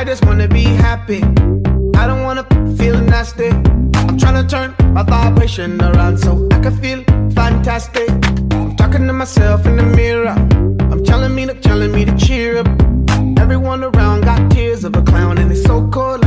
I just wanna be happy. I don't wanna feel nasty. I'm trying to turn my vibration around so I can feel fantastic. I'm talking to myself in the mirror. I'm telling me to cheer up. Everyone around got tears of a clown and it's so cold